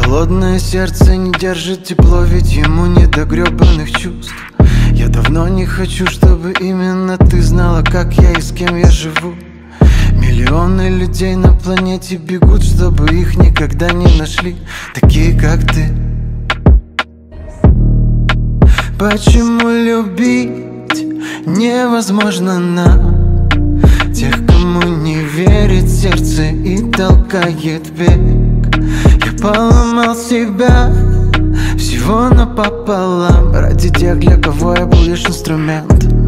Холодное сердце не держит тепло, ведь ему не до гребаных чувств. Я давно не хочу, чтобы именно ты знала, как я и с кем я живу. Миллионы людей на планете бегут, чтобы их никогда не нашли такие, как ты. Почему любить невозможно нам? Тех, кому не верит сердце и толкает бег. Я поломал себя всего напополам ради тех, для кого я был лишь инструмент.